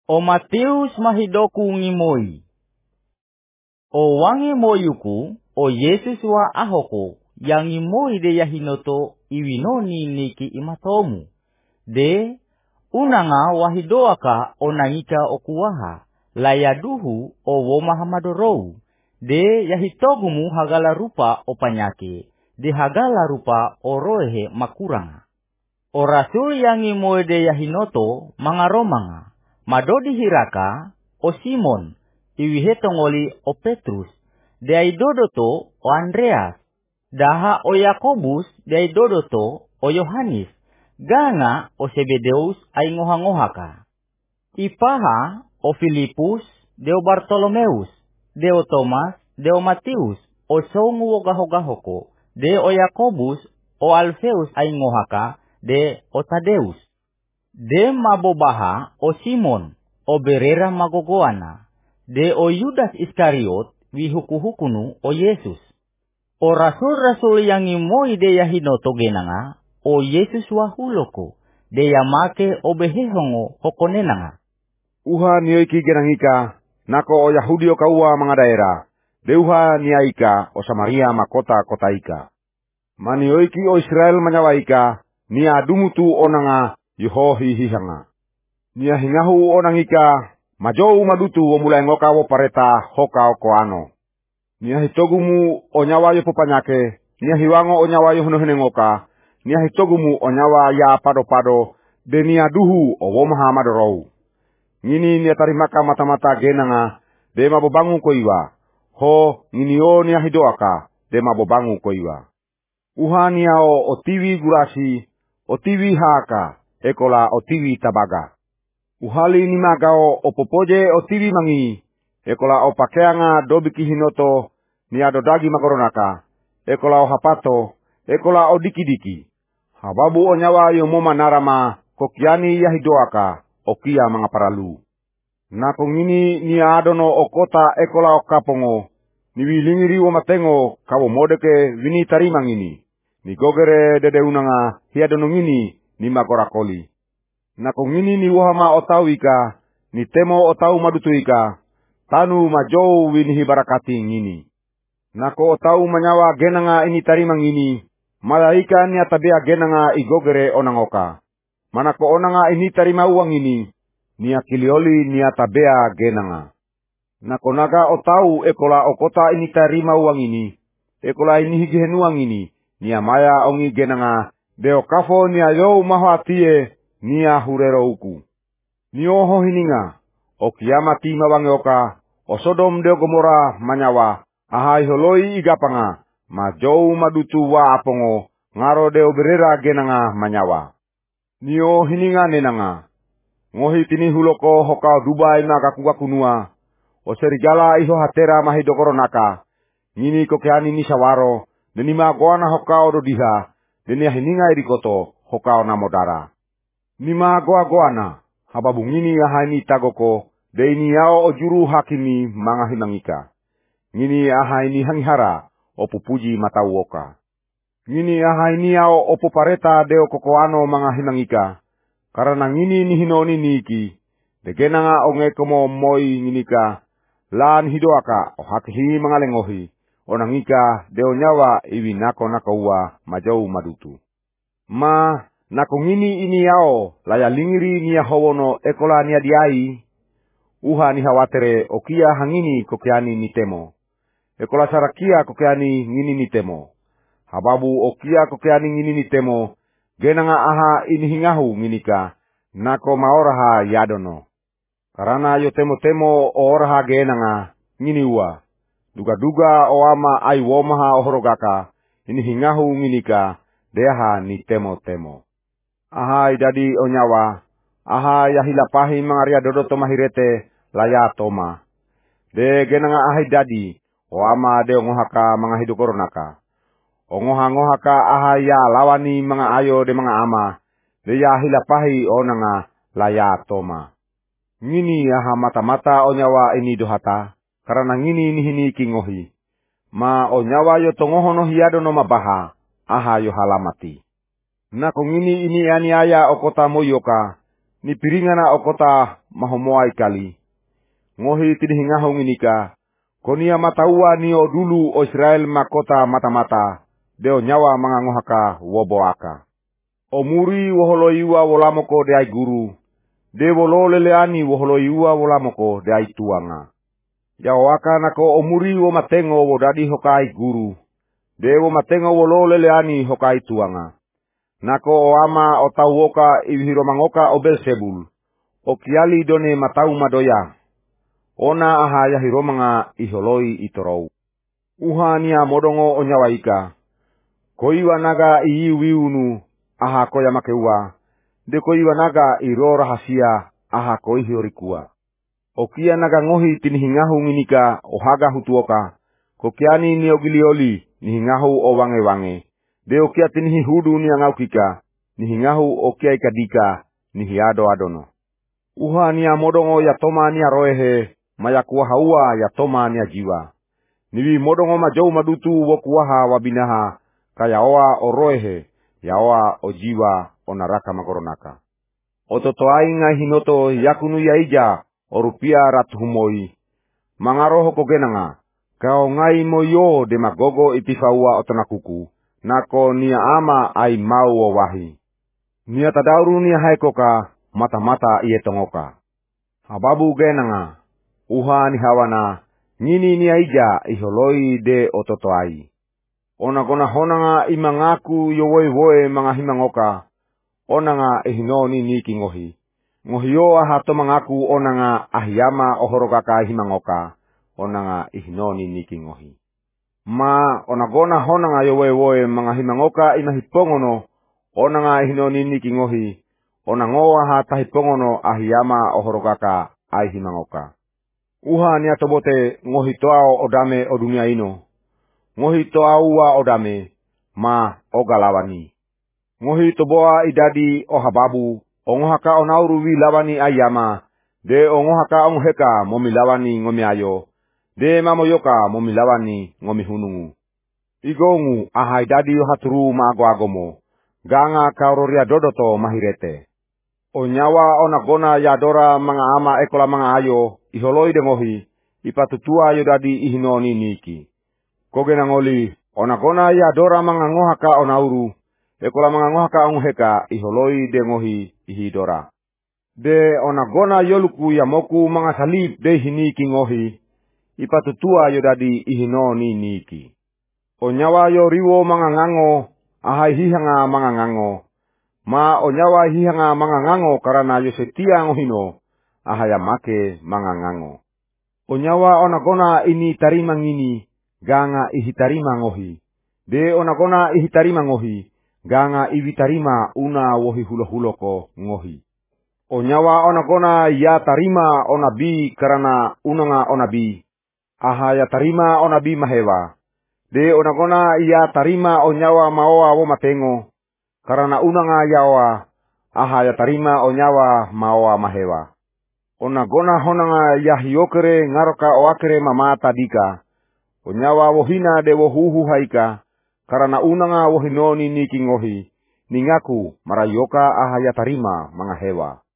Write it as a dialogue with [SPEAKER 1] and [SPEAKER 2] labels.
[SPEAKER 1] O Matius mahidoku ngimoi. O wangi moyuku, o Yesus wa ahoko, yang ngimoi de yahinoto iwinoni niki imatomu. De, unanga wahidoaka o nangika okuwaha, layaduhu o womahamadorou. De yahitogumu hagala rupa o panyake, de hagala rupa o roehe makuranga. O rasul yang ngimoi de yahinoto mangaromanga, madodi hiraka, o Simon, iwihetongoli o Petrus, de aidodoto o Andreas, daha o Yakobus de aidodoto o Yohanes, ganga o Sebedeus ay ngoha-ngohaka. Ipaha o Filipus de o Bartolomeus, de o Thomas, de o Matius, o songu o gahogahoko, de o Yakobus o Alfeus ay ngohaka, de o Tadeus. De mabobaha o Simon, o berera magogoana, de o Yudas Iskariot, wihuku-hukunu o Yesus. O rasul-rasul yang ngimoi de yahinoto genanga, o Yesus wahuloko, de yamake o behehongo hokonenanga.
[SPEAKER 2] Uha nioiki genangika, nako o Yahudi o kaua mga daerah, de uha niaika o Samaria makota-kota ika. Manioiki o Israel manyawaika, nia dumutu onanga yuhohi hihanga. Nia hingahu onangika, majou madutu o mulai ngoka wo pareta hoka o koano. Nia hitogumu o nyawa yo popanyake, nia hiwango o nyawa yo honohene ngoka, nia hitogumu o nyawa ya pado-pado, de nia duhu o womaha madorou. Ngini nia tarimaka mata-mata genanga, de mabobangu koiwa. Ho, ngini o nia hidoaka, de mabobangu koiwa. Uha nia o tiwi gurasi, o tiwi haka, ekola o tiwi tabaga. Uhali ni magao o popoje o tiwi mangi, ekola o pakeanga dobiki hinoto, ni adodagi makoronaka, ekola o hapato, ekola o diki-diki. Hababu o nyawa yo moma narama, kokiani yahidoaka, o kia mga paralu. Nakong ini ni adono o kota ekola o kapongo, ni wilingiri o matengo, kawo modeke wini tarimang ini. Ni gogere dede unanga, hiadono ngini, ni makorakoli. Nakong ini ni wahama o tawika, ni temo o tau madutuika, tanu majou winihi barakati ngini. Nako o tau manyawa genanga ini tarimang ini, malaika ni atabea genanga igogere onangoka. Manako onanga ini tarima uang ini, ni akilioli ni atabea genanga. Nako naga o tau ekola o kota ini tarima uang ini, ekola ini higehenuang ini, ni amaya ongi genanga, deo kafo ni ayou maho atie, ni ahurero uku. Ni oho hininga, o kiamati mawange oka, o Sodom deo Gomora manyawa, ahai holoi igapanga, majou madutu wa apongo, ngaro deo berera genanga manyawa. Ni o hininga nenanga, ngohi tini huloko hoka Dubai makakugakunua, o serigala iho hatera mahidokoronaka, ngini kokeani ni sawaro, deni magoana hoka ododiha, deni hininga edikoto hoka onamodara. Nima goa-goana, hababungini ahani tagoko, de ini yao o juru hakimi mangahinangika. Ngini ahani hangihara, o pupuji matauoka. Ngini ahani yao o popareta deo kokoano mangahinangika. Karena ngini ni hinoni niki, de genanga o ngekomo moi nginika, lan hidoaka o hakihi mangalengohi, o nangika deo nyawa iwi nako ua majau madutu. Ma, nako ngini ini yao, laya lingiri niya howono ekola niya diai, uha ni hawatere o kia hangini kokeani ni temo. Ekola sarakia kokeani ngini ni temo. Hababu o kia kokeani ngini ni temo, genanga aha ini hingahu nginika, nako maoraha yadono. Karana yo temo-temo o oraha genanga, ngini ua. Duga-duga o ama ai womaha ohorogaka, ini hingahu nginika, deha ni temo-temo. Ahai dadi o nyawa, ahai yahilapahi mangaria dodoto mahirete, laya toma. De genanga ahai dadi, o ama de ngohaka mangahidokoronaka. O ngoha-ngohaka ahai ya lawani mga ayo de mga ama, de yahilapahi onanga laya toma. Ngini aha mata-mata o nyawa ini dohata, karena ngini nihini kingohi. Ma o nyawa yo tongohono hiado no mabaha, aha yo halamati. Nako ngini ini aniaya o kota moyoka, Ni piringana o kota mahomoa ikali. Ngohi tinihingahu nginika. Konia mataua ni o dulu o Israel makota mata-mata. Deo nyawa mangangohaka woboaka. O muri woholoiwa wolamoko de ai guru. De wololeleani woholoiwa wolamoko de ai tuanga. Yawaka nako o muri wo matengo wo dadi hokai guru. De wo matengo wololeleani hokai tuanga. Nako o ama o tauoka ibihiromangoka o Belzebul. O kiali done matau madoya. Ona aha yahiromanga iholoi itorou. Uhania modongo o nyawaika. Koiwa naga iiwiunu aha koya makeua. De koiwa naga iro rahasia aha koihiorikua. O kia naga ngohi tinihingahu nginika o haga hutuoka. Kokiani ni ogilioli nihingahu o wange-wange. De o kia tinihi hudu ni angaukika. Nihingahu o kia ikadika nihiado adono. Uhania modongo ya toma ni aroehe. Mayakuwa haua ya toma ni ajiwa. Niwi modongo majau madutu wokuwaha wabinaha. Kaya oa o roehe. Ya oa o jiwa o naraka magoronaka. Ototoai ngai hinoto yakunu ya ija o rupia ratuhumoi. Mangaroho kogenanga. Kau ngai moyo de magogo itifaua otonakuku. Nako nia ama ai mau o wahi. Nia tadauru nia haikoka mata-mata ietongoka. Hababu genanga. Uha ni hawana. Nini nia ija iholoi de ototoai. Ona kona honanga imangaku yowoe mangahimangoka. Onanga ehinoni niki ngohi. Ngohio aha tomangaku onanga ahiyama ohorokaka himangoka. Onanga ehinoni niki ngohi. Ma onagona honanga yowoe mangahimangoka imahipongono. Onanga ehinoni niki ngohi. Onango aha tahipongono ahiyama ohorokaka himangoka. Uha ni atobote ngohi toao odame o dunia ino. Ngohi toaua odame ma ogalawani. Ngohi toboa idadi o hababu, ongohaka onauru wi lawani ayama, de ongohaka ongheka momilawani ngomiayo, de mamoyoka momilawani ngomihunungu. Igongu aha idadi o haturu maago-agomo, ganga kauroria dodoto mahirete. Onyawa onagona yadora manga ama ekola manga ayo, iholoi de ngohi, ipatutua yodadi ihinoni niki. Kogena ngoli, onagona yadora manga ngohaka onauru, ekola manga ngohaka ongheka iholoi de ngohi ihidora. De onagona yoluku yamoku manga salib de hiniki ngohi, ipatutua yodadi ihinoni niki. Onyawa yoriwo manga ngango, ahai hihanga manga ngango. Ma onyawa hihanga manga ngango karana yosetia ngohino, ahaya make manga ngango. Onyawa onagona ini tarima ngini, ganga ihitarima ngohi. De onagona ihitarima ngohi, ganga ibitarima una wohi hulo-huloko ngohi. Onyawa onagona ya tarima onabi karana unanga onabi. Aha ya tarima onabi mahewa. De onagona ya tarima onyawa maoa wo matengo. Karana unanga yaoa. Aha ya tarima onyawa maoa mahewa. Onagona honanga ya hiokere ngaroka oakere mama tadika. Onyawa wohina de wohuhu haika. Karana unanga wohinoni niki ngohi. Ningaku marayoka aha ya tarima mangahewa.